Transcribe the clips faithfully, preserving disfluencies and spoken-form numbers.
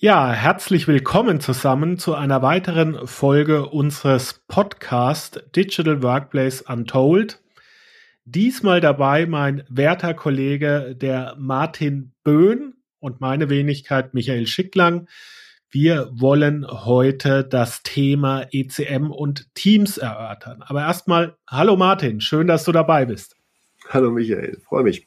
Ja, herzlich willkommen zusammen zu einer weiteren Folge unseres Podcasts Digital Workplace Untold. Diesmal dabei mein werter Kollege, der Martin Böhn und meine Wenigkeit Michael Schicklang. Wir wollen heute das Thema E C M und Teams erörtern. Aber erstmal, hallo Martin, schön, dass du dabei bist. Hallo Michael, freue mich.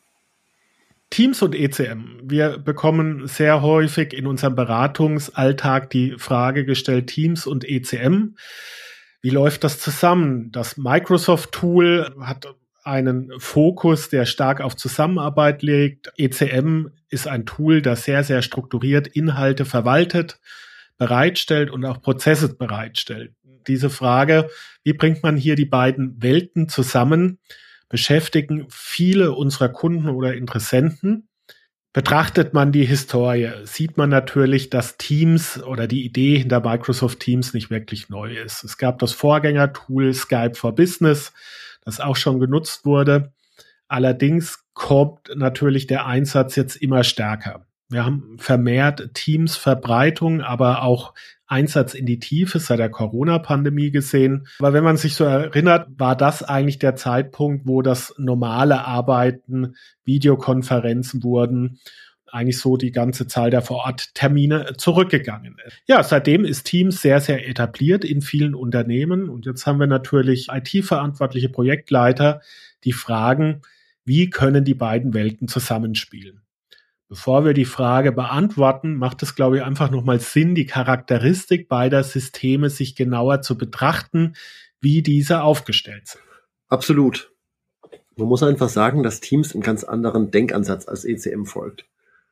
Teams und E C M. Wir bekommen sehr häufig in unserem Beratungsalltag die Frage gestellt, Teams und E C M. Wie läuft das zusammen? Das Microsoft-Tool hat einen Fokus, der stark auf Zusammenarbeit legt. E C M ist ein Tool, das sehr, sehr strukturiert Inhalte verwaltet, bereitstellt und auch Prozesse bereitstellt. Diese Frage, wie bringt man hier die beiden Welten zusammen, beschäftigen viele unserer Kunden oder Interessenten. Betrachtet man die Historie, sieht man natürlich, dass Teams oder die Idee hinter Microsoft Teams nicht wirklich neu ist. Es gab das Vorgängertool Skype for Business, das auch schon genutzt wurde. Allerdings kommt natürlich der Einsatz jetzt immer stärker. Wir haben vermehrt Teams-Verbreitung, aber auch Einsatz in die Tiefe seit der Corona-Pandemie gesehen. Aber wenn man sich so erinnert, war das eigentlich der Zeitpunkt, wo das normale Arbeiten, Videokonferenzen wurden, eigentlich so die ganze Zahl der Vor-Ort-Termine zurückgegangen ist. Ja, seitdem ist Teams sehr, sehr etabliert in vielen Unternehmen. Und jetzt haben wir natürlich I T-verantwortliche Projektleiter, die fragen, wie können die beiden Welten zusammenspielen? Bevor wir die Frage beantworten, macht es, glaube ich, einfach nochmal Sinn, die Charakteristik beider Systeme sich genauer zu betrachten, wie diese aufgestellt sind. Absolut. Man muss einfach sagen, dass Teams einen ganz anderen Denkansatz als E C M folgt.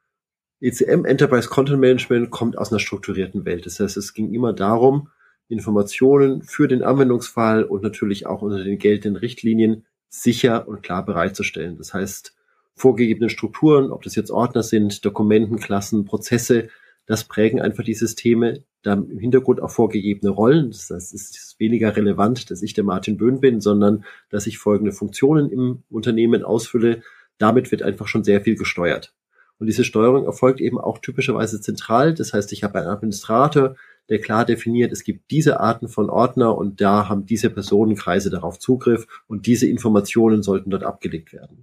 E C M, Enterprise Content Management, kommt aus einer strukturierten Welt. Das heißt, es ging immer darum, Informationen für den Anwendungsfall und natürlich auch unter den geltenden Richtlinien sicher und klar bereitzustellen. Das heißt, vorgegebenen Strukturen, ob das jetzt Ordner sind, Dokumenten, Klassen, Prozesse, das prägen einfach die Systeme. Da im Hintergrund auch vorgegebene Rollen. Das heißt, es ist weniger relevant, dass ich der Martin Böhn bin, sondern dass ich folgende Funktionen im Unternehmen ausfülle. Damit wird einfach schon sehr viel gesteuert. Und diese Steuerung erfolgt eben auch typischerweise zentral. Das heißt, ich habe einen Administrator, der klar definiert, es gibt diese Arten von Ordner und da haben diese Personenkreise darauf Zugriff und diese Informationen sollten dort abgelegt werden.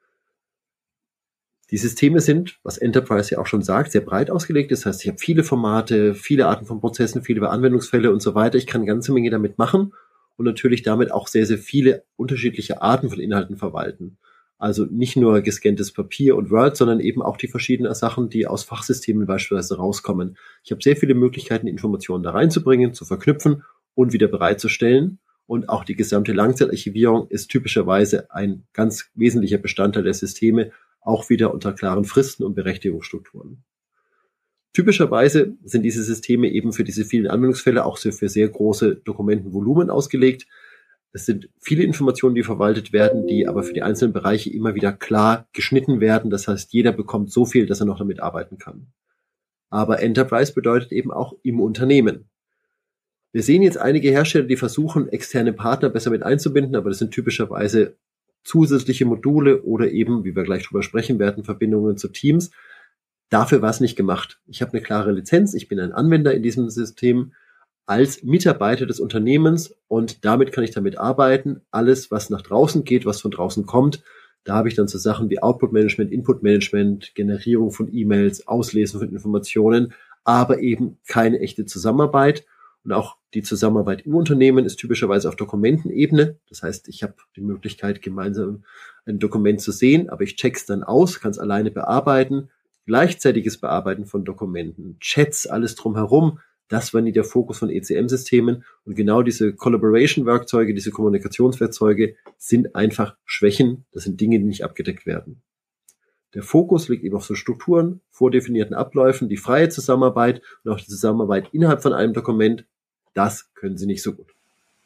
Die Systeme sind, was Enterprise ja auch schon sagt, sehr breit ausgelegt. Das heißt, ich habe viele Formate, viele Arten von Prozessen, viele Anwendungsfälle und so weiter. Ich kann eine ganze Menge damit machen und natürlich damit auch sehr, sehr viele unterschiedliche Arten von Inhalten verwalten. Also nicht nur gescanntes Papier und Word, sondern eben auch die verschiedenen Sachen, die aus Fachsystemen beispielsweise rauskommen. Ich habe sehr viele Möglichkeiten, Informationen da reinzubringen, zu verknüpfen und wieder bereitzustellen. Und auch die gesamte Langzeitarchivierung ist typischerweise ein ganz wesentlicher Bestandteil der Systeme, auch wieder unter klaren Fristen und Berechtigungsstrukturen. Typischerweise sind diese Systeme eben für diese vielen Anwendungsfälle auch für sehr große Dokumentenvolumen ausgelegt. Es sind viele Informationen, die verwaltet werden, die aber für die einzelnen Bereiche immer wieder klar geschnitten werden. Das heißt, jeder bekommt so viel, dass er noch damit arbeiten kann. Aber Enterprise bedeutet eben auch im Unternehmen. Wir sehen jetzt einige Hersteller, die versuchen, externe Partner besser mit einzubinden, aber das sind typischerweise zusätzliche Module oder eben, wie wir gleich drüber sprechen werden, Verbindungen zu Teams. Dafür war es nicht gemacht. Ich habe eine klare Lizenz, ich bin ein Anwender in diesem System als Mitarbeiter des Unternehmens und damit kann ich damit arbeiten. Alles, was nach draußen geht, was von draußen kommt, da habe ich dann so Sachen wie Output-Management, Input-Management, Generierung von E-Mails, Auslesen von Informationen, aber eben keine echte Zusammenarbeit. Und auch die Zusammenarbeit im Unternehmen ist typischerweise auf Dokumentenebene. Das heißt, ich habe die Möglichkeit, gemeinsam ein Dokument zu sehen, aber ich check's dann aus, kann es alleine bearbeiten. Gleichzeitiges Bearbeiten von Dokumenten, Chats, alles drumherum, das war nie der Fokus von E C M-Systemen. Und genau diese Collaboration-Werkzeuge, diese Kommunikationswerkzeuge sind einfach Schwächen. Das sind Dinge, die nicht abgedeckt werden. Der Fokus liegt eben auf so Strukturen, vordefinierten Abläufen, die freie Zusammenarbeit und auch die Zusammenarbeit innerhalb von einem Dokument. Das können sie nicht so gut.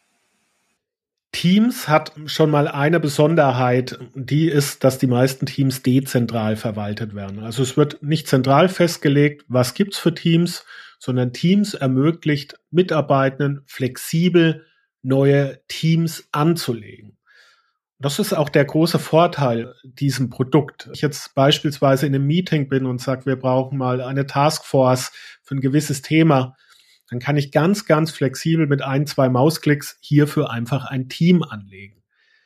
Teams hat schon mal eine Besonderheit, die ist, dass die meisten Teams dezentral verwaltet werden. Also es wird nicht zentral festgelegt, was gibt's für Teams, sondern Teams ermöglicht Mitarbeitenden flexibel neue Teams anzulegen. Das ist auch der große Vorteil diesem Produkt. Wenn ich jetzt beispielsweise in einem Meeting bin und sage, wir brauchen mal eine Taskforce für ein gewisses Thema, dann kann ich ganz, ganz flexibel mit ein, zwei Mausklicks hierfür einfach ein Team anlegen.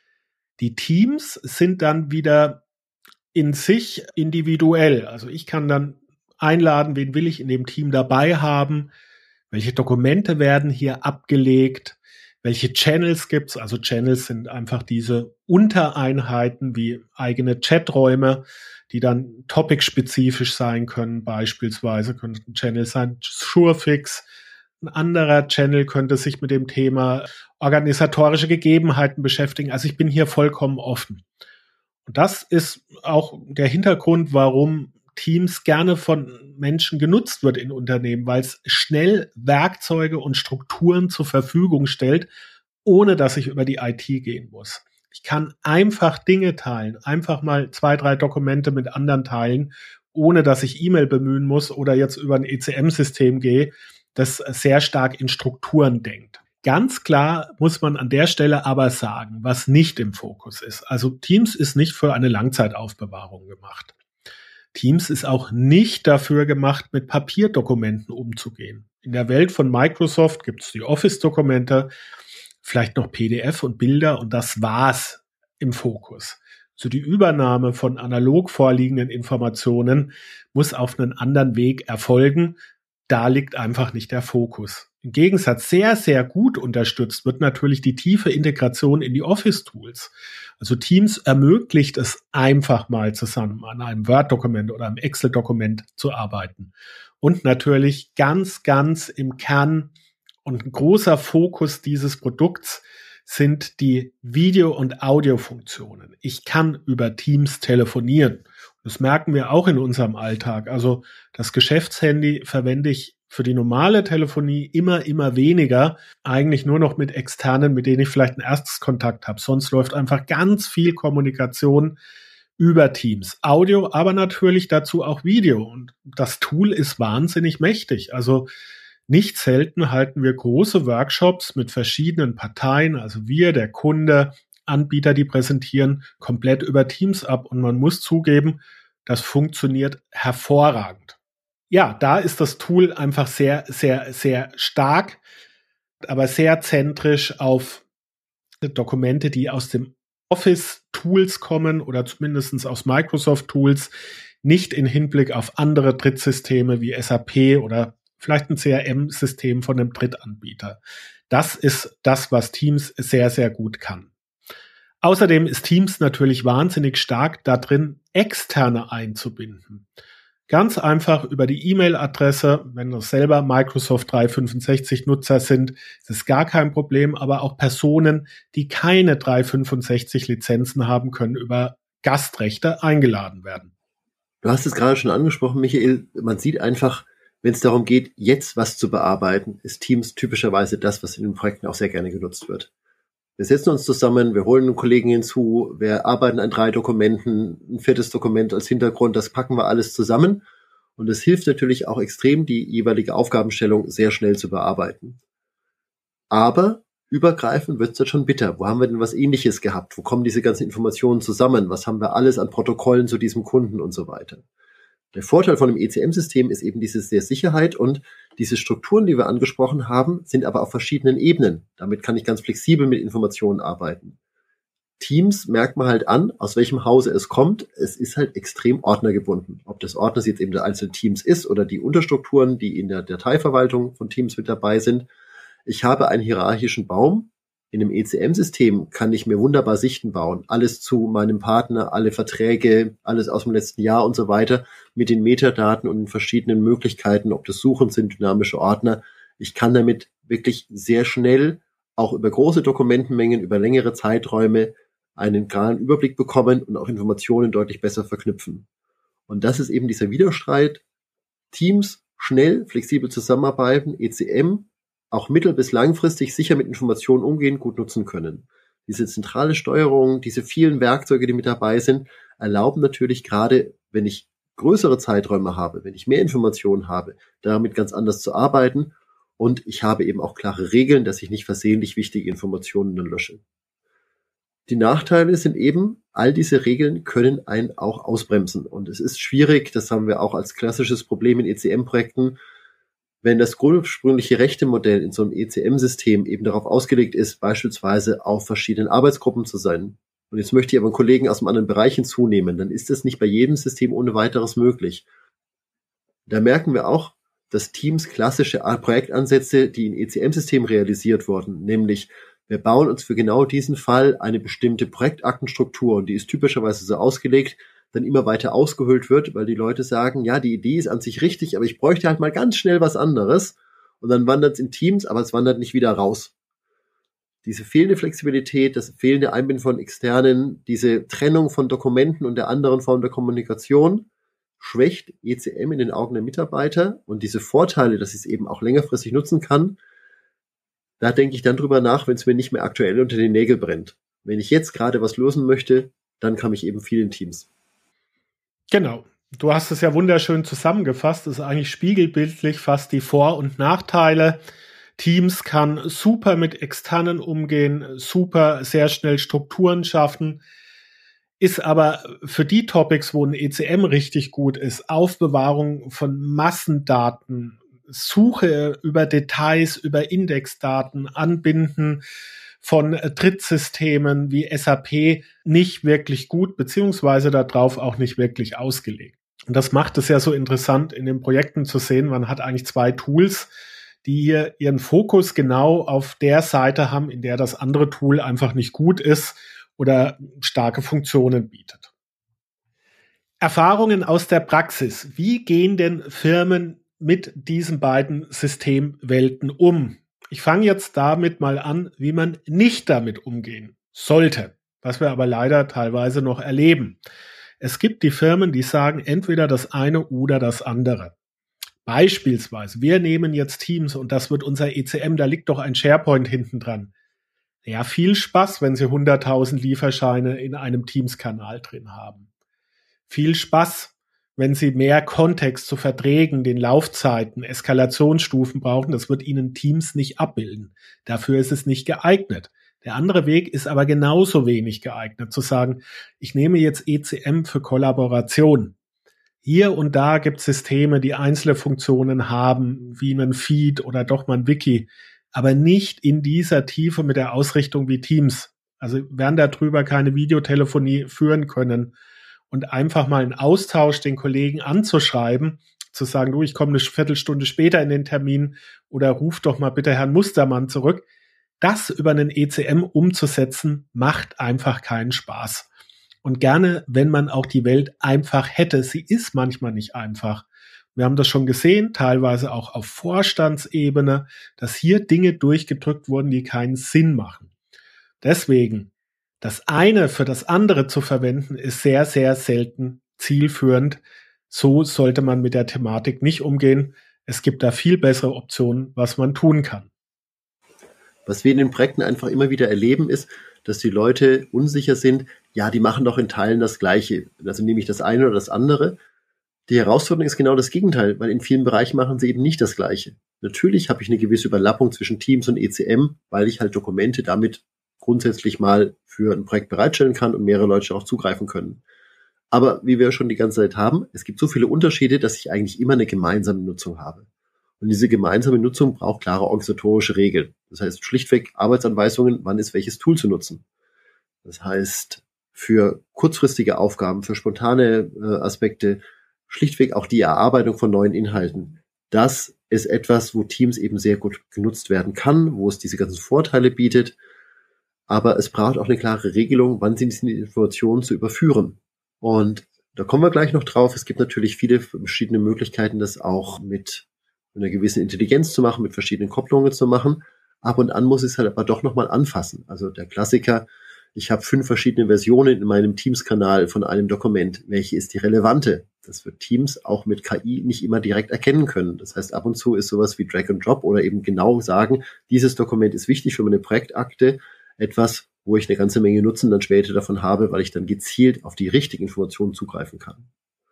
Die Teams sind dann wieder in sich individuell. Also ich kann dann einladen, wen will ich in dem Team dabei haben, welche Dokumente werden hier abgelegt, welche Channels gibt's. Also Channels sind einfach diese Untereinheiten wie eigene Chaträume, die dann topic-spezifisch sein können. Beispielsweise könnte ein Channel sein Surefix. Ein anderer Channel könnte sich mit dem Thema organisatorische Gegebenheiten beschäftigen. Also ich bin hier vollkommen offen. Und das ist auch der Hintergrund, warum Teams gerne von Menschen genutzt wird in Unternehmen, weil es schnell Werkzeuge und Strukturen zur Verfügung stellt, ohne dass ich über die I T gehen muss. Ich kann einfach Dinge teilen, einfach mal zwei, drei Dokumente mit anderen teilen, ohne dass ich E-Mail bemühen muss oder jetzt über ein E C M-System gehe, das sehr stark in Strukturen denkt. Ganz klar muss man an der Stelle aber sagen, was nicht im Fokus ist. Also Teams ist nicht für eine Langzeitaufbewahrung gemacht. Teams ist auch nicht dafür gemacht, mit Papierdokumenten umzugehen. In der Welt von Microsoft gibt es die Office-Dokumente, vielleicht noch P D F und Bilder und das war's im Fokus. So die Übernahme von analog vorliegenden Informationen muss auf einen anderen Weg erfolgen. Da liegt einfach nicht der Fokus. Im Gegensatz sehr, sehr gut unterstützt wird natürlich die tiefe Integration in die Office-Tools. Also Teams ermöglicht es einfach mal zusammen an einem Word-Dokument oder einem Excel-Dokument zu arbeiten. Und natürlich ganz, ganz im Kern und ein großer Fokus dieses Produkts sind die Video- und Audiofunktionen. Ich kann über Teams telefonieren. Das merken wir auch in unserem Alltag. Also das Geschäftshandy verwende ich für die normale Telefonie immer, immer weniger. Eigentlich nur noch mit Externen, mit denen ich vielleicht einen Erstkontakt habe. Sonst läuft einfach ganz viel Kommunikation über Teams. Audio, aber natürlich dazu auch Video. Und das Tool ist wahnsinnig mächtig. Also nicht selten halten wir große Workshops mit verschiedenen Parteien, also wir, der Kunde, Anbieter, die präsentieren, komplett über Teams ab. Und man muss zugeben, das funktioniert hervorragend. Ja, da ist das Tool einfach sehr, sehr, sehr stark, aber sehr zentrisch auf Dokumente, die aus dem Office-Tools kommen oder zumindest aus Microsoft-Tools, nicht in Hinblick auf andere Drittsysteme wie S A P oder vielleicht ein C R M-System von einem Drittanbieter. Das ist das, was Teams sehr, sehr gut kann. Außerdem ist Teams natürlich wahnsinnig stark da drin, Externe einzubinden. Ganz einfach über die E-Mail-Adresse, wenn das selber Microsoft dreihundertfünfundsechzig-Nutzer sind, ist es gar kein Problem, aber auch Personen, die keine dreihundertfünfundsechzig-Lizenzen haben, können über Gastrechte eingeladen werden. Du hast es gerade schon angesprochen, Michael, man sieht einfach, wenn es darum geht, jetzt was zu bearbeiten, ist Teams typischerweise das, was in den Projekten auch sehr gerne genutzt wird. Wir setzen uns zusammen, wir holen einen Kollegen hinzu, wir arbeiten an drei Dokumenten, ein viertes Dokument als Hintergrund, das packen wir alles zusammen. Und es hilft natürlich auch extrem, die jeweilige Aufgabenstellung sehr schnell zu bearbeiten. Aber übergreifend wird es dann schon bitter. Wo haben wir denn was Ähnliches gehabt? Wo kommen diese ganzen Informationen zusammen? Was haben wir alles an Protokollen zu diesem Kunden und so weiter? Der Vorteil von dem E C M-System ist eben diese sehr Sicherheit und diese Strukturen, die wir angesprochen haben, sind aber auf verschiedenen Ebenen. Damit kann ich ganz flexibel mit Informationen arbeiten. Teams merkt man halt an, aus welchem Hause es kommt. Es ist halt extrem ordnergebunden. Ob das Ordner jetzt eben der einzelne Teams ist oder die Unterstrukturen, die in der Dateiverwaltung von Teams mit dabei sind. Ich habe einen hierarchischen Baum. In einem E C M-System kann ich mir wunderbar Sichten bauen. Alles zu meinem Partner, alle Verträge, alles aus dem letzten Jahr und so weiter mit den Metadaten und den verschiedenen Möglichkeiten, ob das Suchen sind, dynamische Ordner. Ich kann damit wirklich sehr schnell auch über große Dokumentenmengen, über längere Zeiträume einen klaren Überblick bekommen und auch Informationen deutlich besser verknüpfen. Und das ist eben dieser Widerstreit. Teams schnell, flexibel zusammenarbeiten, E C M auch mittel- bis langfristig sicher mit Informationen umgehen, gut nutzen können. Diese zentrale Steuerung, diese vielen Werkzeuge, die mit dabei sind, erlauben natürlich gerade, wenn ich größere Zeiträume habe, wenn ich mehr Informationen habe, damit ganz anders zu arbeiten. Und ich habe eben auch klare Regeln, dass ich nicht versehentlich wichtige Informationen dann lösche. Die Nachteile sind eben, all diese Regeln können einen auch ausbremsen. Und es ist schwierig, das haben wir auch als klassisches Problem in E C M-Projekten, wenn das ursprüngliche Rechte-Modell in so einem E C M-System eben darauf ausgelegt ist, beispielsweise auf verschiedenen Arbeitsgruppen zu sein. Und jetzt möchte ich aber einen Kollegen aus einem anderen Bereich hinzunehmen, dann ist das nicht bei jedem System ohne weiteres möglich. Da merken wir auch, dass Teams klassische Projektansätze, die in E C M-Systemen realisiert wurden, nämlich wir bauen uns für genau diesen Fall eine bestimmte Projektaktenstruktur und die ist typischerweise so ausgelegt, dann immer weiter ausgehöhlt wird, weil die Leute sagen, ja, die Idee ist an sich richtig, aber ich bräuchte halt mal ganz schnell was anderes und dann wandert es in Teams, aber es wandert nicht wieder raus. Diese fehlende Flexibilität, das fehlende Einbinden von Externen, diese Trennung von Dokumenten und der anderen Form der Kommunikation schwächt E C M in den Augen der Mitarbeiter und diese Vorteile, dass ich es eben auch längerfristig nutzen kann, da denke ich dann drüber nach, wenn es mir nicht mehr aktuell unter den Nägeln brennt. Wenn ich jetzt gerade was lösen möchte, dann kann ich eben viel in Teams. Genau. Du hast es ja wunderschön zusammengefasst. Das ist eigentlich spiegelbildlich fast die Vor- und Nachteile. Teams kann super mit Externen umgehen, super sehr schnell Strukturen schaffen, ist aber für die Topics, wo ein E C M richtig gut ist, Aufbewahrung von Massendaten, Suche über Details, über Indexdaten, Anbinden von Drittsystemen wie S A P nicht wirklich gut, beziehungsweise darauf auch nicht wirklich ausgelegt. Und das macht es ja so interessant, in den Projekten zu sehen, man hat eigentlich zwei Tools, die hier ihren Fokus genau auf der Seite haben, in der das andere Tool einfach nicht gut ist oder starke Funktionen bietet. Erfahrungen aus der Praxis. Wie gehen denn Firmen mit diesen beiden Systemwelten um? Ich fange jetzt damit mal an, wie man nicht damit umgehen sollte, was wir aber leider teilweise noch erleben. Es gibt die Firmen, die sagen entweder das eine oder das andere. Beispielsweise, wir nehmen jetzt Teams und das wird unser E C M, da liegt doch ein SharePoint hinten dran. Ja, viel Spaß, wenn Sie hunderttausend Lieferscheine in einem Teams-Kanal drin haben. Viel Spaß, wenn Sie mehr Kontext zu Verträgen, den Laufzeiten, Eskalationsstufen brauchen. Das wird Ihnen Teams nicht abbilden. Dafür ist es nicht geeignet. Der andere Weg ist aber genauso wenig geeignet, zu sagen, ich nehme jetzt E C M für Kollaboration. Hier und da gibt es Systeme, die einzelne Funktionen haben, wie einen Feed oder doch mal ein Wiki, aber nicht in dieser Tiefe mit der Ausrichtung wie Teams. Also werden darüber keine Videotelefonie führen können und einfach mal einen Austausch den Kollegen anzuschreiben, zu sagen, du, ich komme eine Viertelstunde später in den Termin oder ruf doch mal bitte Herrn Mustermann zurück. Das über einen E C M umzusetzen, macht einfach keinen Spaß. Und gerne, wenn man auch die Welt einfach hätte. Sie ist manchmal nicht einfach. Wir haben das schon gesehen, teilweise auch auf Vorstandsebene, dass hier Dinge durchgedrückt wurden, die keinen Sinn machen. Deswegen, das eine für das andere zu verwenden, ist sehr, sehr selten zielführend. So sollte man mit der Thematik nicht umgehen. Es gibt da viel bessere Optionen, was man tun kann. Was wir in den Projekten einfach immer wieder erleben, ist, dass die Leute unsicher sind, ja, die machen doch in Teilen das Gleiche. Also nehme ich das eine oder das andere. Die Herausforderung ist genau das Gegenteil, weil in vielen Bereichen machen sie eben nicht das Gleiche. Natürlich habe ich eine gewisse Überlappung zwischen Teams und E C M, weil ich halt Dokumente damit grundsätzlich mal für ein Projekt bereitstellen kann und mehrere Leute auch zugreifen können. Aber wie wir schon die ganze Zeit haben, es gibt so viele Unterschiede, dass ich eigentlich immer eine gemeinsame Nutzung habe. Und diese gemeinsame Nutzung braucht klare organisatorische Regeln. Das heißt schlichtweg Arbeitsanweisungen, wann ist welches Tool zu nutzen. Das heißt, für kurzfristige Aufgaben, für spontane äh, Aspekte, schlichtweg auch die Erarbeitung von neuen Inhalten. Das ist etwas, wo Teams eben sehr gut genutzt werden kann, wo es diese ganzen Vorteile bietet. Aber es braucht auch eine klare Regelung, wann sind diese Informationen zu überführen. Und da kommen wir gleich noch drauf. Es gibt natürlich viele verschiedene Möglichkeiten, das auch mit einer gewissen Intelligenz zu machen, mit verschiedenen Kopplungen zu machen. Ab und an muss ich es halt aber doch nochmal anfassen. Also der Klassiker, ich habe fünf verschiedene Versionen in meinem Teams-Kanal von einem Dokument. Welche ist die relevante? Das wird Teams auch mit K I nicht immer direkt erkennen können. Das heißt, ab und zu ist sowas wie Drag and Drop oder eben genau sagen, dieses Dokument ist wichtig für meine Projektakte, etwas, wo ich eine ganze Menge Nutzen dann später davon habe, weil ich dann gezielt auf die richtigen Informationen zugreifen kann.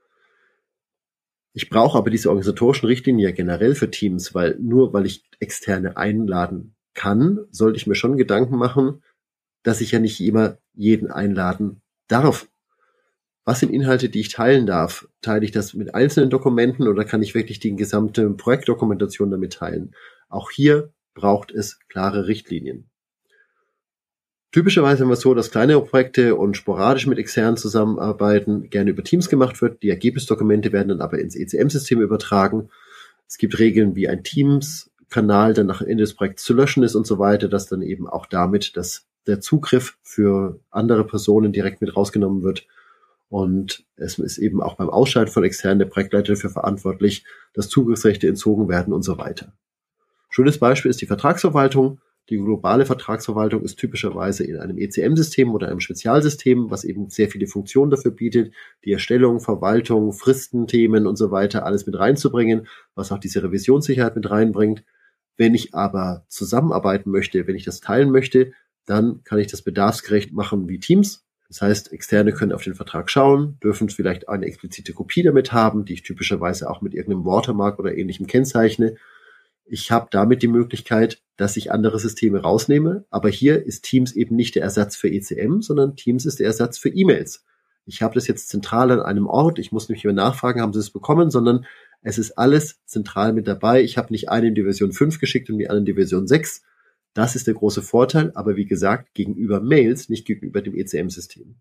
Ich brauche aber diese organisatorischen Richtlinien ja generell für Teams, weil nur weil ich Externe einladen kann, sollte ich mir schon Gedanken machen, dass ich ja nicht immer jeden einladen darf. Was sind Inhalte, die ich teilen darf? Teile ich das mit einzelnen Dokumenten oder kann ich wirklich die gesamte Projektdokumentation damit teilen? Auch hier braucht es klare Richtlinien. Typischerweise haben wir es so, dass kleinere Projekte und sporadisch mit externen zusammenarbeiten gerne über Teams gemacht wird. Die Ergebnisdokumente werden dann aber ins E C M-System übertragen. Es gibt Regeln, wie ein Teams-Kanal dann nach Ende des Projekts zu löschen ist und so weiter, dass dann eben auch damit dass der Zugriff für andere Personen direkt mit rausgenommen wird. Und es ist eben auch beim Ausschalten von externen der Projektleiter dafür verantwortlich, dass Zugriffsrechte entzogen werden und so weiter. Schönes Beispiel ist die Vertragsverwaltung. Die globale Vertragsverwaltung ist typischerweise in einem E C M-System oder einem Spezialsystem, was eben sehr viele Funktionen dafür bietet, die Erstellung, Verwaltung, Fristenthemen und so weiter alles mit reinzubringen, was auch diese Revisionssicherheit mit reinbringt. Wenn ich aber zusammenarbeiten möchte, wenn ich das teilen möchte, dann kann ich das bedarfsgerecht machen wie Teams. Das heißt, Externe können auf den Vertrag schauen, dürfen vielleicht eine explizite Kopie damit haben, die ich typischerweise auch mit irgendeinem Watermark oder ähnlichem kennzeichne. Ich habe damit die Möglichkeit, dass ich andere Systeme rausnehme, aber hier ist Teams eben nicht der Ersatz für E C M, sondern Teams ist der Ersatz für E-Mails. Ich habe das jetzt zentral an einem Ort, ich muss nicht mehr nachfragen, haben Sie es bekommen, sondern es ist alles zentral mit dabei. Ich habe nicht einen in die Version fünf geschickt und die anderen in die Version sechs. Das ist der große Vorteil, aber wie gesagt, gegenüber Mails, nicht gegenüber dem E C M-System.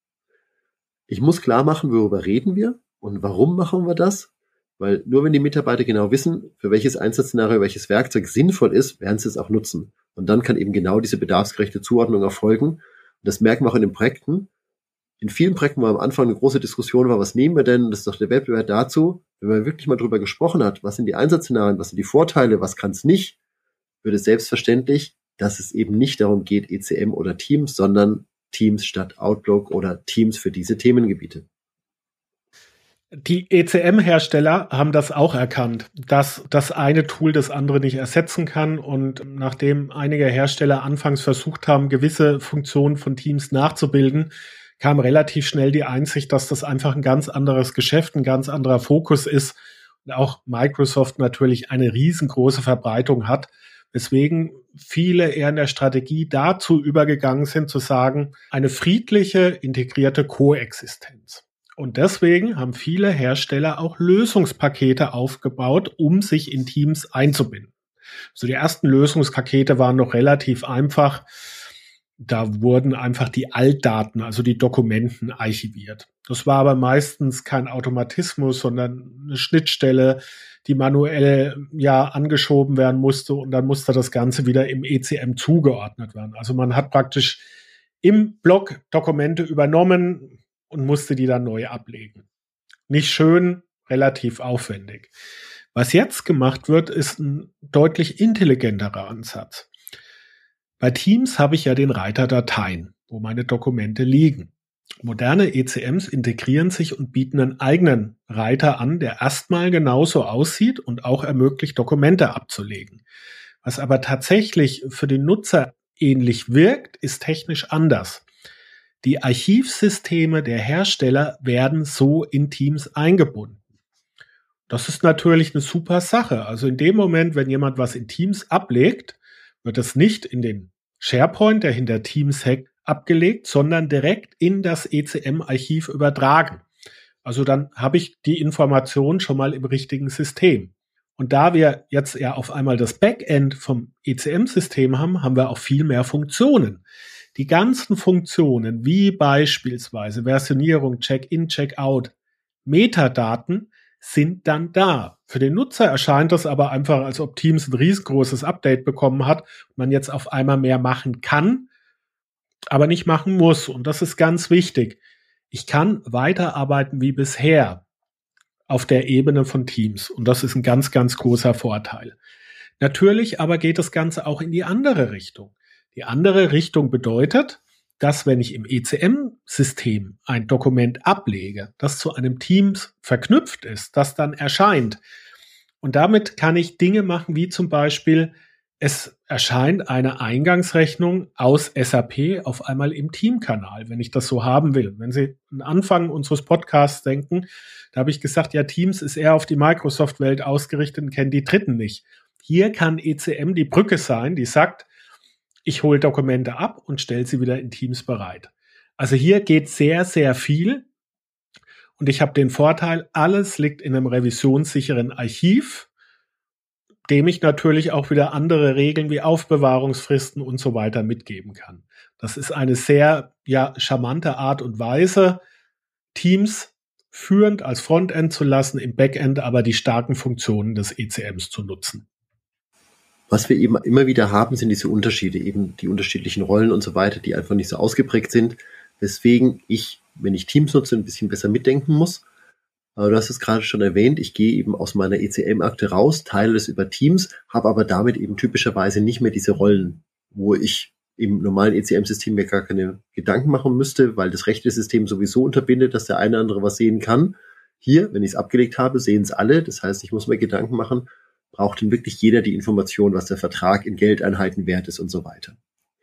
Ich muss klar machen, worüber reden wir und warum machen wir das? Weil nur wenn die Mitarbeiter genau wissen, für welches Einsatzszenario welches Werkzeug sinnvoll ist, werden sie es auch nutzen. Und dann kann eben genau diese bedarfsgerechte Zuordnung erfolgen. Und das merken wir auch in den Projekten. In vielen Projekten, wo am Anfang eine große Diskussion war, was nehmen wir denn? Das ist doch der Wettbewerb dazu. Wenn man wirklich mal drüber gesprochen hat, was sind die Einsatzszenarien, was sind die Vorteile, was kann es nicht, wird es selbstverständlich, dass es eben nicht darum geht, E C M oder Teams, sondern Teams statt Outlook oder Teams für diese Themengebiete. Die E C M-Hersteller haben das auch erkannt, dass das eine Tool das andere nicht ersetzen kann. Und nachdem einige Hersteller anfangs versucht haben, gewisse Funktionen von Teams nachzubilden, kam relativ schnell die Einsicht, dass das einfach ein ganz anderes Geschäft, ein ganz anderer Fokus ist. Und auch Microsoft natürlich eine riesengroße Verbreitung hat, weswegen viele eher in der Strategie dazu übergegangen sind, zu sagen, eine friedliche, integrierte Koexistenz. Und deswegen haben viele Hersteller auch Lösungspakete aufgebaut, um sich in Teams einzubinden. So die ersten Lösungspakete waren noch relativ einfach. Da wurden einfach die Altdaten, also die Dokumenten, archiviert. Das war aber meistens kein Automatismus, sondern eine Schnittstelle, die manuell ja angeschoben werden musste und dann musste das Ganze wieder im E C M zugeordnet werden. Also man hat praktisch im Block Dokumente übernommen und musste die dann neu ablegen. Nicht schön, relativ aufwendig. Was jetzt gemacht wird, ist ein deutlich intelligenterer Ansatz. Bei Teams habe ich ja den Reiter Dateien, wo meine Dokumente liegen. Moderne E C Ms integrieren sich und bieten einen eigenen Reiter an, der erstmal genauso aussieht und auch ermöglicht, Dokumente abzulegen. Was aber tatsächlich für den Nutzer ähnlich wirkt, ist technisch anders. Die Archivsysteme der Hersteller werden so in Teams eingebunden. Das ist natürlich eine super Sache. Also in dem Moment, wenn jemand was in Teams ablegt, wird es nicht in den SharePoint, der hinter Teams hängt, abgelegt, sondern direkt in das E C M-Archiv übertragen. Also dann habe ich die Information schon mal im richtigen System. Und da wir jetzt ja auf einmal das Backend vom E C M-System haben, haben wir auch viel mehr Funktionen. Die ganzen Funktionen, wie beispielsweise Versionierung, Check-in, Check-out, Metadaten, sind dann da. Für den Nutzer erscheint das aber einfach, als ob Teams ein riesengroßes Update bekommen hat und man jetzt auf einmal mehr machen kann, aber nicht machen muss. Und das ist ganz wichtig. Ich kann weiterarbeiten wie bisher auf der Ebene von Teams. Und das ist ein ganz, ganz großer Vorteil. Natürlich aber geht das Ganze auch in die andere Richtung. Die andere Richtung bedeutet, dass wenn ich im E C M-System ein Dokument ablege, das zu einem Teams verknüpft ist, das dann erscheint. Und damit kann ich Dinge machen, wie zum Beispiel, es erscheint eine Eingangsrechnung aus S A P auf einmal im Teamkanal, wenn ich das so haben will. Wenn Sie an Anfang unseres Podcasts denken, da habe ich gesagt, ja, Teams ist eher auf die Microsoft-Welt ausgerichtet und kennt die Dritten nicht. Hier kann E C M die Brücke sein, die sagt, ich hole Dokumente ab und stelle sie wieder in Teams bereit. Also hier geht sehr, sehr viel. Und ich habe den Vorteil, alles liegt in einem revisionssicheren Archiv, dem ich natürlich auch wieder andere Regeln wie Aufbewahrungsfristen und so weiter mitgeben kann. Das ist eine sehr ja, charmante Art und Weise, Teams führend als Frontend zu lassen, im Backend aber die starken Funktionen des E C Ms zu nutzen. Was wir eben immer wieder haben, sind diese Unterschiede, eben die unterschiedlichen Rollen und so weiter, die einfach nicht so ausgeprägt sind, weswegen ich, wenn ich Teams nutze, ein bisschen besser mitdenken muss. Aber du hast es gerade schon erwähnt, ich gehe eben aus meiner E C M-Akte raus, teile es über Teams, habe aber damit eben typischerweise nicht mehr diese Rollen, wo ich im normalen E C M-System mir gar keine Gedanken machen müsste, weil das rechte System sowieso unterbindet, dass der eine oder andere was sehen kann. Hier, wenn ich es abgelegt habe, sehen es alle. Das heißt, ich muss mir Gedanken machen, braucht denn wirklich jeder die Information, was der Vertrag in Geldeinheiten wert ist und so weiter.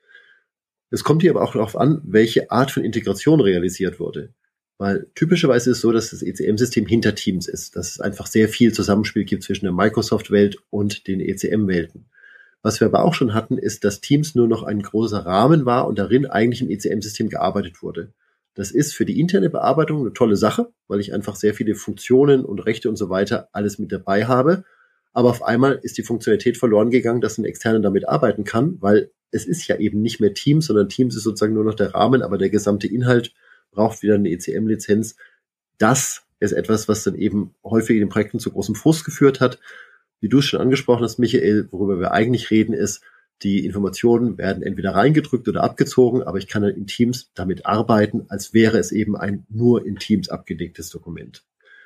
Es kommt hier aber auch darauf an, welche Art von Integration realisiert wurde. Weil typischerweise ist es so, dass das E C M-System hinter Teams ist, dass es einfach sehr viel Zusammenspiel gibt zwischen der Microsoft-Welt und den E C M-Welten. Was wir aber auch schon hatten, ist, dass Teams nur noch ein großer Rahmen war und darin eigentlich im E C M-System gearbeitet wurde. Das ist für die interne Bearbeitung eine tolle Sache, weil ich einfach sehr viele Funktionen und Rechte und so weiter alles mit dabei habe. Aber auf einmal ist die Funktionalität verloren gegangen, dass ein Externer damit arbeiten kann, weil es ist ja eben nicht mehr Teams, sondern Teams ist sozusagen nur noch der Rahmen, aber der gesamte Inhalt braucht wieder eine E C M-Lizenz. Das ist etwas, was dann eben häufig in den Projekten zu großem Frust geführt hat. Wie du es schon angesprochen hast, Michael, worüber wir eigentlich reden, ist, die Informationen werden entweder reingedrückt oder abgezogen, aber ich kann dann in Teams damit arbeiten, als wäre es eben ein nur in Teams abgelegtes Dokument.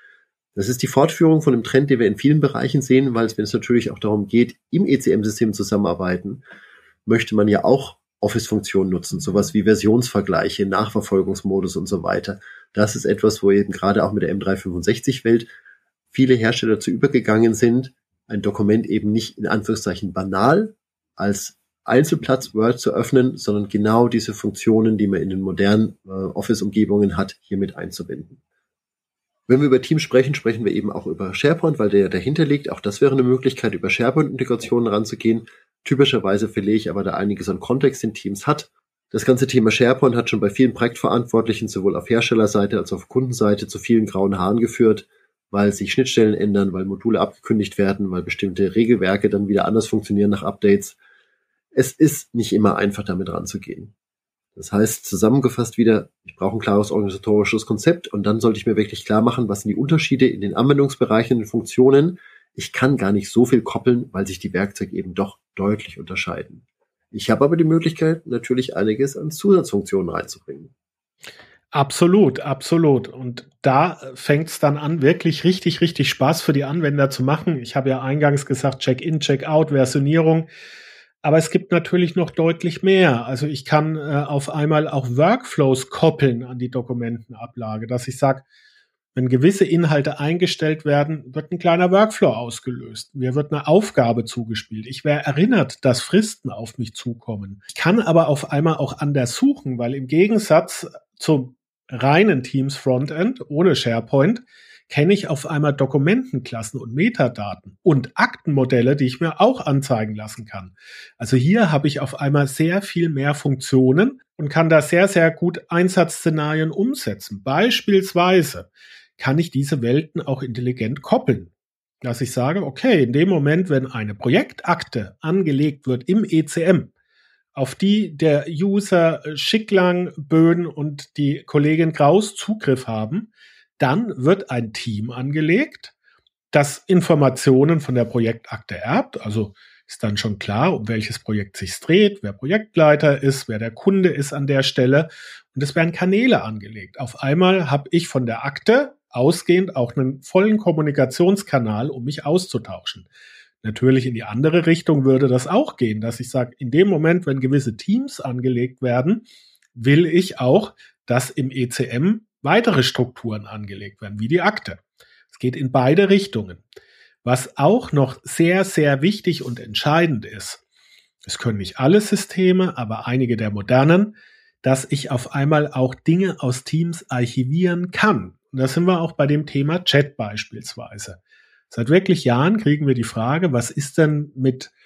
Das ist die Fortführung von einem Trend, den wir in vielen Bereichen sehen, weil es, wenn es natürlich auch darum geht, im E C M-System zusammenarbeiten, möchte man ja auch Office-Funktionen nutzen, sowas wie Versionsvergleiche, Nachverfolgungsmodus und so weiter. Das ist etwas, wo eben gerade auch mit der M dreihundertfünfundsechzig-Welt viele Hersteller dazu übergegangen sind, ein Dokument eben nicht in Anführungszeichen banal als Einzelplatz Word zu öffnen, sondern genau diese Funktionen, die man in den modernen äh, Office-Umgebungen hat, hier mit einzubinden. Wenn wir über Teams sprechen, sprechen wir eben auch über SharePoint, weil der ja dahinter liegt. Auch das wäre eine Möglichkeit, über SharePoint-Integrationen ranzugehen. Typischerweise verliere ich aber da einiges an Kontext in Teams hat. Das ganze Thema SharePoint hat schon bei vielen Projektverantwortlichen sowohl auf Herstellerseite als auch auf Kundenseite zu vielen grauen Haaren geführt, weil sich Schnittstellen ändern, weil Module abgekündigt werden, weil bestimmte Regelwerke dann wieder anders funktionieren nach Updates. Es ist nicht immer einfach, damit ranzugehen. Das heißt, zusammengefasst wieder, ich brauche ein klares organisatorisches Konzept und dann sollte ich mir wirklich klar machen, was sind die Unterschiede in den Anwendungsbereichen, in den Funktionen. Ich kann gar nicht so viel koppeln, weil sich die Werkzeuge eben doch deutlich unterscheiden. Ich habe aber die Möglichkeit, natürlich einiges an Zusatzfunktionen reinzubringen. Absolut, absolut. Und da fängt es dann an, wirklich richtig, richtig Spaß für die Anwender zu machen. Ich habe ja eingangs gesagt, Check-in, Check-out, Versionierung. Aber es gibt natürlich noch deutlich mehr. Also ich kann äh, auf einmal auch Workflows koppeln an die Dokumentenablage, dass ich sage, wenn gewisse Inhalte eingestellt werden, wird ein kleiner Workflow ausgelöst. Mir wird eine Aufgabe zugespielt. Ich werde erinnert, dass Fristen auf mich zukommen. Ich kann aber auf einmal auch anders suchen, weil im Gegensatz zum reinen Teams Frontend ohne SharePoint kenne ich auf einmal Dokumentenklassen und Metadaten und Aktenmodelle, die ich mir auch anzeigen lassen kann. Also hier habe ich auf einmal sehr viel mehr Funktionen und kann da sehr, sehr gut Einsatzszenarien umsetzen. Beispielsweise kann ich diese Welten auch intelligent koppeln. Dass ich sage, okay, in dem Moment, wenn eine Projektakte angelegt wird im E C M, auf die der User Schicklang, Böhn und die Kollegin Kraus Zugriff haben, dann wird ein Team angelegt, das Informationen von der Projektakte erbt. Also ist dann schon klar, um welches Projekt sich dreht, wer Projektleiter ist, wer der Kunde ist an der Stelle. Und es werden Kanäle angelegt. Auf einmal habe ich von der Akte ausgehend auch einen vollen Kommunikationskanal, um mich auszutauschen. Natürlich in die andere Richtung würde das auch gehen, dass ich sage, in dem Moment, wenn gewisse Teams angelegt werden, will ich auch, dass im E C M weitere Strukturen angelegt werden, wie die Akte. Es geht in beide Richtungen. Was auch noch sehr, sehr wichtig und entscheidend ist, es können nicht alle Systeme, aber einige der modernen, dass ich auf einmal auch Dinge aus Teams archivieren kann. Und da sind wir auch bei dem Thema Chat beispielsweise. Seit wirklich Jahren kriegen wir die Frage, was ist denn mit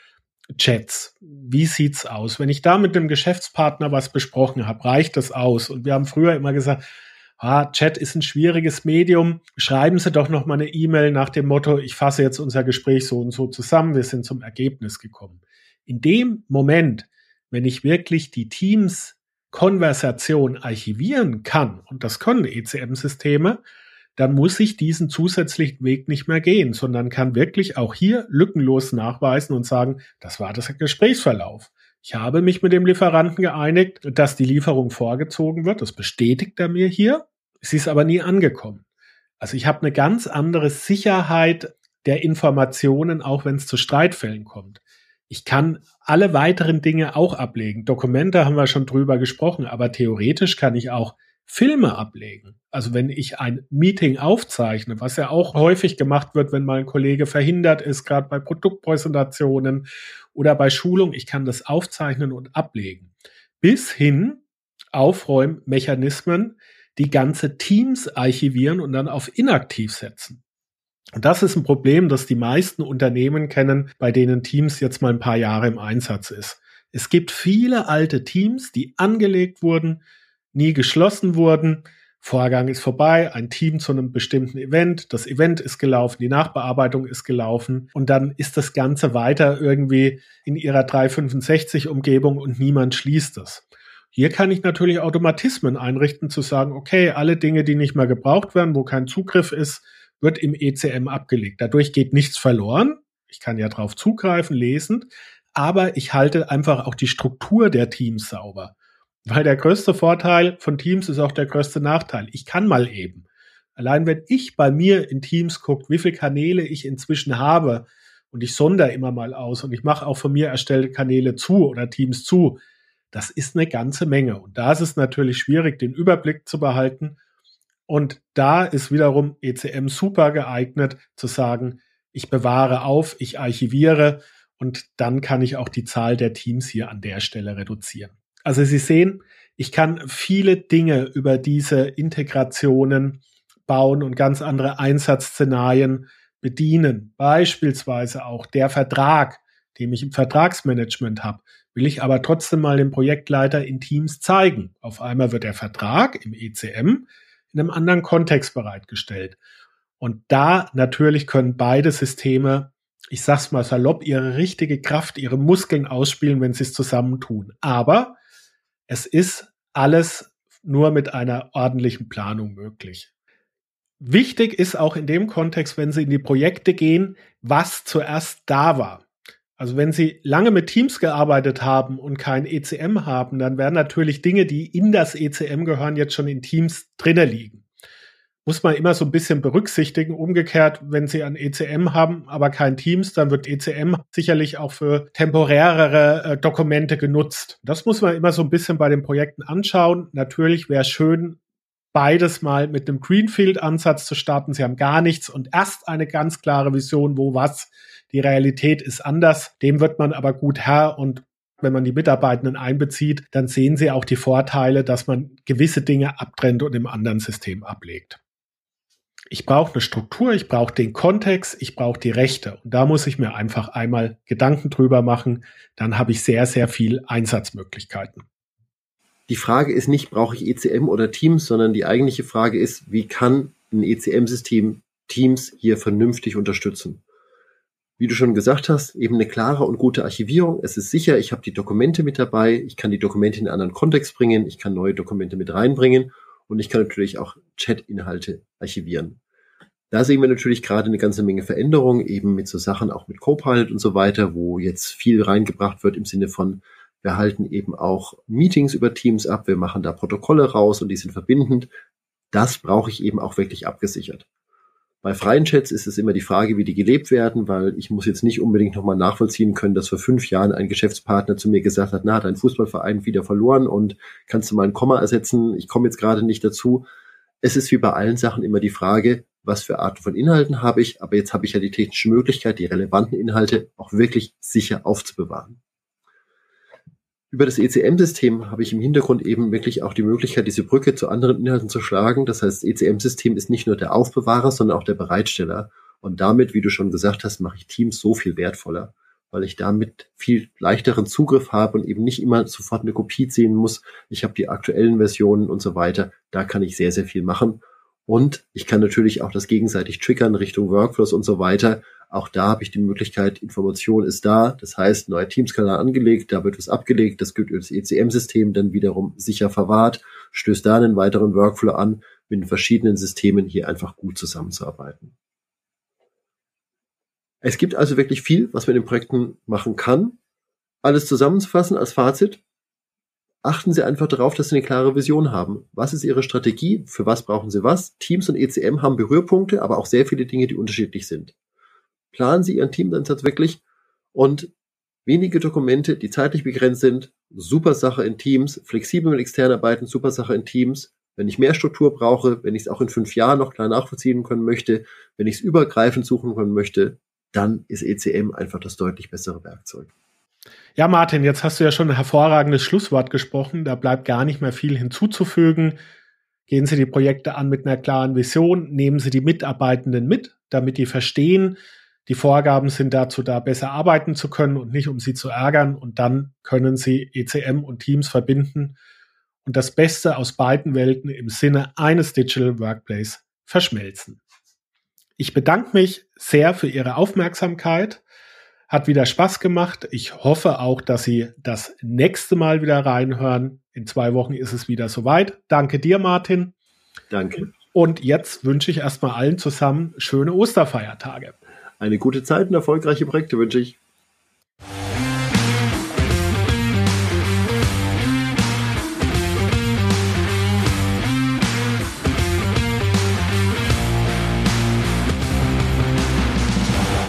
Chats. Wie sieht's aus? Wenn ich da mit einem Geschäftspartner was besprochen habe, reicht das aus? Und wir haben früher immer gesagt, ah, Chat ist ein schwieriges Medium. Schreiben Sie doch noch mal eine E-Mail nach dem Motto, ich fasse jetzt unser Gespräch so und so zusammen, wir sind zum Ergebnis gekommen. In dem Moment, wenn ich wirklich die Teams-Konversation archivieren kann, und das können E C M-Systeme, dann muss ich diesen zusätzlichen Weg nicht mehr gehen, sondern kann wirklich auch hier lückenlos nachweisen und sagen, das war das Gesprächsverlauf. Ich habe mich mit dem Lieferanten geeinigt, dass die Lieferung vorgezogen wird. Das bestätigt er mir hier. Sie ist aber nie angekommen. Also ich habe eine ganz andere Sicherheit der Informationen, auch wenn es zu Streitfällen kommt. Ich kann alle weiteren Dinge auch ablegen. Dokumente haben wir schon drüber gesprochen, aber theoretisch kann ich auch Filme ablegen. Also wenn ich ein Meeting aufzeichne, was ja auch häufig gemacht wird, wenn mal ein Kollege verhindert ist, gerade bei Produktpräsentationen oder bei Schulung, ich kann das aufzeichnen und ablegen. Bis hin Aufräummechanismen, die ganze Teams archivieren und dann auf inaktiv setzen. Und das ist ein Problem, das die meisten Unternehmen kennen, bei denen Teams jetzt mal ein paar Jahre im Einsatz ist. Es gibt viele alte Teams, die angelegt wurden, nie geschlossen wurden. Vorgang ist vorbei, ein Team zu einem bestimmten Event, das Event ist gelaufen, die Nachbearbeitung ist gelaufen und dann ist das Ganze weiter irgendwie in ihrer dreihundertfünfundsechzig-Umgebung und niemand schließt es. Hier kann ich natürlich Automatismen einrichten, zu sagen, okay, alle Dinge, die nicht mehr gebraucht werden, wo kein Zugriff ist, wird im E C M abgelegt. Dadurch geht nichts verloren. Ich kann ja drauf zugreifen, lesend, aber ich halte einfach auch die Struktur der Teams sauber. Weil der größte Vorteil von Teams ist auch der größte Nachteil. Ich kann mal eben. Allein wenn ich bei mir in Teams gucke, wie viele Kanäle ich inzwischen habe und ich sondere immer mal aus und ich mache auch von mir erstellte Kanäle zu oder Teams zu, das ist eine ganze Menge. Und da ist es natürlich schwierig, den Überblick zu behalten. Und da ist wiederum E C M super geeignet, zu sagen, ich bewahre auf, ich archiviere und dann kann ich auch die Zahl der Teams hier an der Stelle reduzieren. Also Sie sehen, ich kann viele Dinge über diese Integrationen bauen und ganz andere Einsatzszenarien bedienen. Beispielsweise auch der Vertrag, den ich im Vertragsmanagement habe, will ich aber trotzdem mal dem Projektleiter in Teams zeigen. Auf einmal wird der Vertrag im E C M in einem anderen Kontext bereitgestellt. Und da natürlich können beide Systeme, ich sag's mal salopp, ihre richtige Kraft, ihre Muskeln ausspielen, wenn sie es zusammentun. Aber es ist alles nur mit einer ordentlichen Planung möglich. Wichtig ist auch in dem Kontext, wenn Sie in die Projekte gehen, was zuerst da war. Also wenn Sie lange mit Teams gearbeitet haben und kein E C M haben, dann werden natürlich Dinge, die in das E C M gehören, jetzt schon in Teams drinne liegen. Muss man immer so ein bisschen berücksichtigen. Umgekehrt, wenn Sie ein E C M haben, aber kein Teams, dann wird E C M sicherlich auch für temporärere äh, Dokumente genutzt. Das muss man immer so ein bisschen bei den Projekten anschauen. Natürlich wäre es schön, beides mal mit einem Greenfield-Ansatz zu starten. Sie haben gar nichts und erst eine ganz klare Vision, wo was. Die Realität ist anders. Dem wird man aber gut Herr und wenn man die Mitarbeitenden einbezieht, dann sehen Sie auch die Vorteile, dass man gewisse Dinge abtrennt und im anderen System ablegt. Ich brauche eine Struktur, ich brauche den Kontext, ich brauche die Rechte. Und da muss ich mir einfach einmal Gedanken drüber machen. Dann habe ich sehr, sehr viel Einsatzmöglichkeiten. Die Frage ist nicht, brauche ich E C M oder Teams, sondern die eigentliche Frage ist, wie kann ein E C M-System Teams hier vernünftig unterstützen? Wie du schon gesagt hast, eben eine klare und gute Archivierung. Es ist sicher, ich habe die Dokumente mit dabei, ich kann die Dokumente in einen anderen Kontext bringen, ich kann neue Dokumente mit reinbringen. Und ich kann natürlich auch Chat-Inhalte archivieren. Da sehen wir natürlich gerade eine ganze Menge Veränderungen, eben mit so Sachen auch mit Copilot und so weiter, wo jetzt viel reingebracht wird im Sinne von, wir halten eben auch Meetings über Teams ab, wir machen da Protokolle raus und die sind verbindend. Das brauche ich eben auch wirklich abgesichert. Bei freien Chats ist es immer die Frage, wie die gelebt werden, weil ich muss jetzt nicht unbedingt nochmal nachvollziehen können, dass vor fünf Jahren ein Geschäftspartner zu mir gesagt hat, na, hat ein Fußballverein wieder verloren und kannst du mal ein Komma ersetzen, ich komme jetzt gerade nicht dazu. Es ist wie bei allen Sachen immer die Frage, was für Arten von Inhalten habe ich, aber jetzt habe ich ja die technische Möglichkeit, die relevanten Inhalte auch wirklich sicher aufzubewahren. Über das E C M-System habe ich im Hintergrund eben wirklich auch die Möglichkeit, diese Brücke zu anderen Inhalten zu schlagen. Das heißt, das E C M-System ist nicht nur der Aufbewahrer, sondern auch der Bereitsteller. Und damit, wie du schon gesagt hast, mache ich Teams so viel wertvoller. weil ich damit viel leichteren Zugriff habe und eben nicht immer sofort eine Kopie ziehen muss. Ich habe die aktuellen Versionen und so weiter. Da kann ich sehr, sehr viel machen. Und ich kann natürlich auch das gegenseitig triggern Richtung Workflows und so weiter. Auch da habe ich die Möglichkeit, Information ist da. Das heißt, neuer Teams-Kanal angelegt, da wird was abgelegt. Das wird über das E C M-System dann wiederum sicher verwahrt. Stößt da einen weiteren Workflow an, mit den verschiedenen Systemen hier einfach gut zusammenzuarbeiten. Es gibt also wirklich viel, was man in den Projekten machen kann. Alles zusammenzufassen als Fazit. Achten Sie einfach darauf, dass Sie eine klare Vision haben. Was ist Ihre Strategie? Für was brauchen Sie was? Teams und E C M haben Berührpunkte, aber auch sehr viele Dinge, die unterschiedlich sind. Planen Sie Ihren Teameinsatz wirklich und wenige Dokumente, die zeitlich begrenzt sind. Super Sache in Teams. Flexibel mit extern arbeiten, super Sache in Teams. Wenn ich mehr Struktur brauche, wenn ich es auch in fünf Jahren noch klar nachvollziehen können möchte, wenn ich es übergreifend suchen können möchte, dann ist E C M einfach das deutlich bessere Werkzeug. Ja, Martin, jetzt hast du ja schon ein hervorragendes Schlusswort gesprochen. Da bleibt gar nicht mehr viel hinzuzufügen. Gehen Sie die Projekte an mit einer klaren Vision. Nehmen Sie die Mitarbeitenden mit, damit die verstehen, die Vorgaben sind dazu da, besser arbeiten zu können und nicht, um sie zu ärgern. Und dann können Sie E C M und Teams verbinden und das Beste aus beiden Welten im Sinne eines Digital Workplace verschmelzen. Ich bedanke mich sehr für Ihre Aufmerksamkeit. Hat wieder Spaß gemacht. Ich hoffe auch, dass Sie das nächste Mal wieder reinhören. In zwei Wochen ist es wieder soweit. Danke dir, Martin. Danke. Und jetzt wünsche ich erstmal allen zusammen schöne Osterfeiertage. Eine gute Zeit und erfolgreiche Projekte wünsche ich.